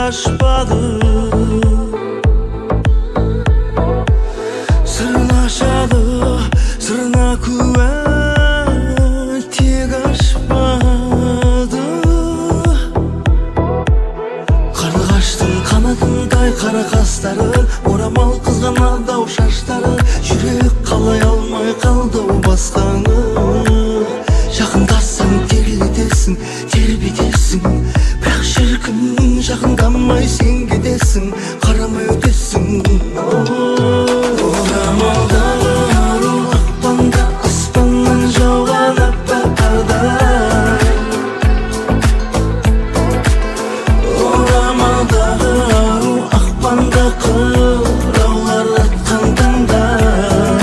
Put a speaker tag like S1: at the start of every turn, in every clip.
S1: ашпады, сырын ашады, сырына куә тек ашпады. Қарлығаштың қанатындай қара қастары, орамал қызған алдау шаштары, жүрек қалай алмай қалды басқаны. Жақындассаң терілетесің, тербетесің, бірақ шіркін жақындамай сен кетесің, қарамай өтесің. Орамалдағы ару ақпанда, аспаннан жауған аппақ қардай. Орамалдағы ару ақпанда, қыраулар атқан таңдай.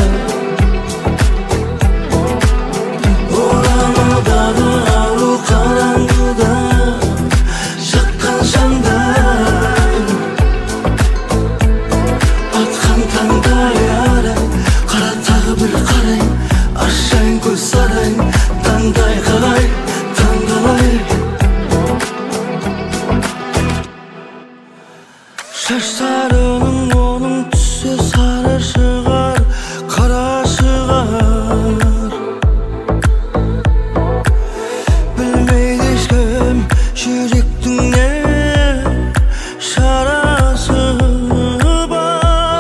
S1: Орамалдағы ару қараңғыда жаққан жандай, атқан таңдай арай. Қара тағы бір қарай, ашайын көз сарайын, таңдай қарай, таңдалай. Шаштарының оның түсі сары шығар, қара шығар. Білмейді ешкім жүректің не шарасы бар.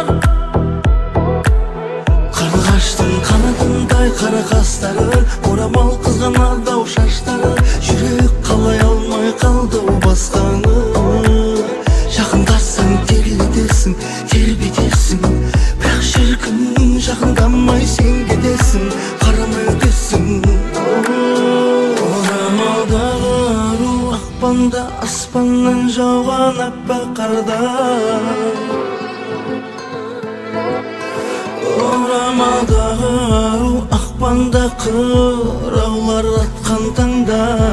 S1: Қарлығаштың қанатындай қара қастары, орамал қызған алдау шаштары, жүрек қалай алмай қалды басқаны. Жақындассаң терілетесің, тербетесің, бірақ шіркін жақындамай сен кетесің, қарамай өтесің. Орамалдағы ару ақпанда, аспаннан жауған аппақ қардай. Орамалдағы ару ақпанда, қыраулар атқан таңдай.